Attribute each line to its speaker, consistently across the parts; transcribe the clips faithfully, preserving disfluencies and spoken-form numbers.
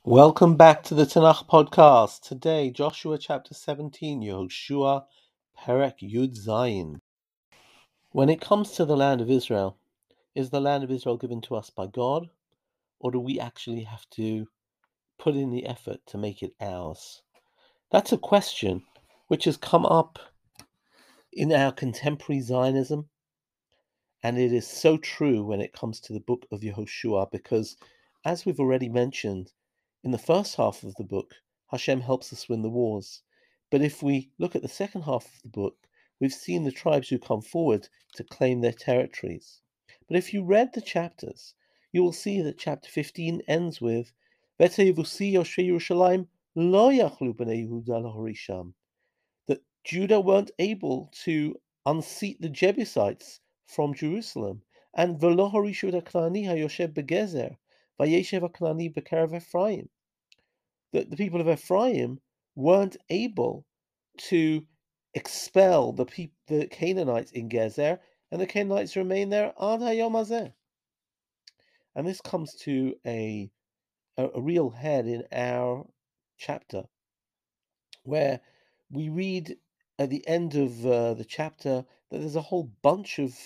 Speaker 1: Welcome back to the Tanakh podcast. Today, Joshua chapter seventeen, Yehoshua, Perek Yud Zayin. When it comes to the land of Israel, is the land of Israel given to us by God, or do we actually have to put in the effort to make it ours? That's a question which has come up in our contemporary Zionism, and it is so true when it comes to the book of Yehoshua, because as we've already mentioned, in the first half of the book, Hashem helps us win the wars. But if we look at the second half of the book, we've seen the tribes who come forward to claim their territories. But if you read the chapters, you will see that chapter fifteen ends with "V'teyevusi Yoshei Yerushalayim lo yachlu b'nei Yehuda lahorisham," that Judah weren't able to unseat the Jebusites from Jerusalem, and "V'lo harishu et haKna'ani hayoshev begezer vayeshev haKna'ani b'kerev Ephraim," that the people of Ephraim weren't able to expel the peop- the Canaanites in Gezer, and the Canaanites remain there ad hayom hazeh. And this comes to a, a a real head in our chapter, where we read at the end of uh, the chapter that there's a whole bunch of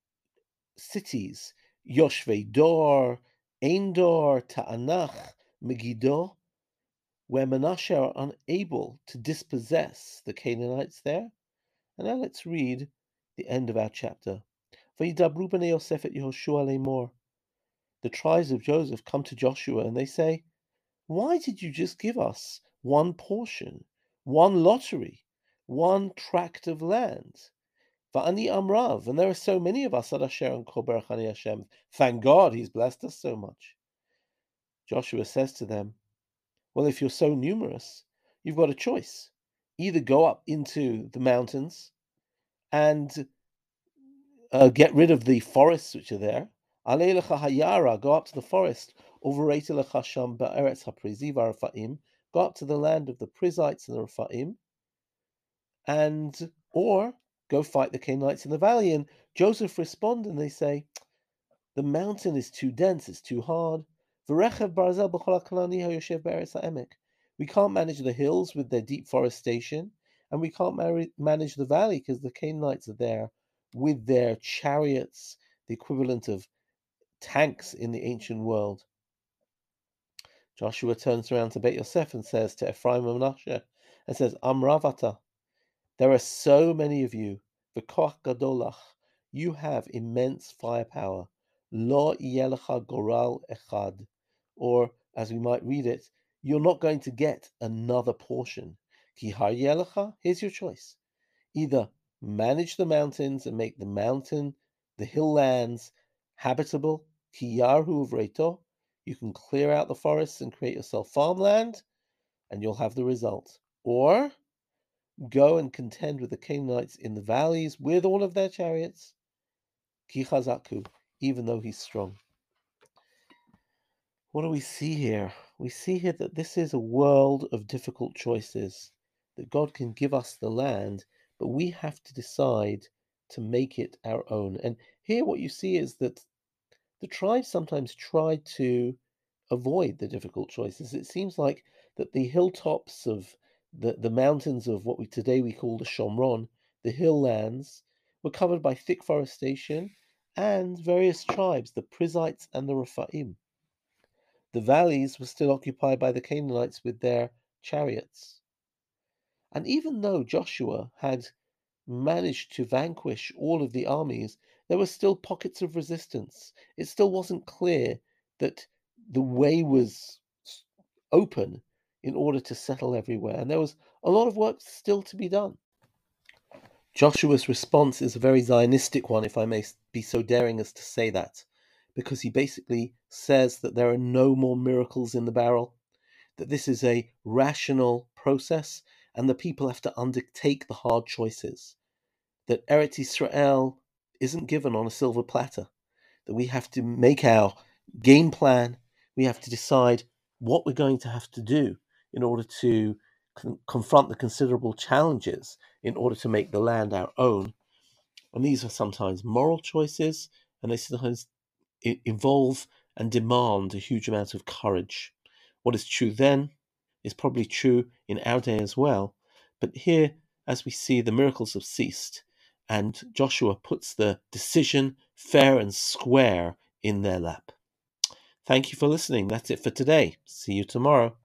Speaker 1: cities: Yoshvei Dor, Endor, Ta'anach, Megiddo, where Manasseh are unable to dispossess the Canaanites there. And now let's read the end of our chapter. Vayidabru b'nei Yosef et Yehoshua lemor. The tribes of Joseph come to Joshua and they say, "Why did you just give us one portion, one lottery, one tract of land? Va'ani amrav, and there are so many of us at Asher and Kol Berachani Hashem. Thank God He's blessed us so much." Joshua says to them, "Well, if you're so numerous, you've got a choice. Either go up into the mountains and uh, get rid of the forests which are there. Alei lecha hayara, go up to the forest. Overeite lecha sham ba'eretz haprizi v'arfaim, go up to the land of the Prizzites and the Rephaim, and or go fight the Canaanites in the valley." And Joseph respond and they say, "The mountain is too dense, it's too hard. V'rechev barzel b'chol haKna'ani hayoshev be'eretz ha'emek. We can't manage the hills with their deep forestation, and we can't manage the valley because the Canaanites are there with their chariots, the equivalent of tanks in the ancient world." Joshua turns around to Beit Yosef and says to Ephraim and Manasseh, and says, "Amravata, there are so many of you, v'koach gadolach, you have immense firepower. Lo yelecha goral echad," or as we might read it, you're not going to get another portion. Ki har yelecha, here's your choice. Either manage the mountains and make the mountain, the hill lands, habitable. Ki yarhu v'reito, you can clear out the forests and create yourself farmland, and you'll have the result. Or go and contend with the Canaanites in the valleys with all of their chariots. Ki chazaku, even though he's strong. What do we see here? We see here that this is a world of difficult choices, that God can give us the land, but we have to decide to make it our own. And here what you see is that the tribes sometimes try to avoid the difficult choices. It seems like that the hilltops of the, the mountains of what we today we call the Shomron, the hill lands, were covered by thick forestation and various tribes, the Prizzites and the Rephaim. The valleys were still occupied by the Canaanites with their chariots. And even though Joshua had managed to vanquish all of the armies, there were still pockets of resistance. It still wasn't clear that the way was open in order to settle everywhere, and there was a lot of work still to be done. Joshua's response is a very Zionistic one, if I may be so daring as to say that, because he basically says that there are no more miracles in the barrel, that this is a rational process, and the people have to undertake the hard choices, that Eretz Yisrael isn't given on a silver platter, that we have to make our game plan, we have to decide what we're going to have to do in order to con- confront the considerable challenges in order to make the land our own. And these are sometimes moral choices, and they sometimes involve and demand a huge amount of courage. What is true then is probably true in our day as well. But here, as we see, the miracles have ceased, and Joshua puts the decision fair and square in their lap. Thank you for listening. That's it for today. See you tomorrow.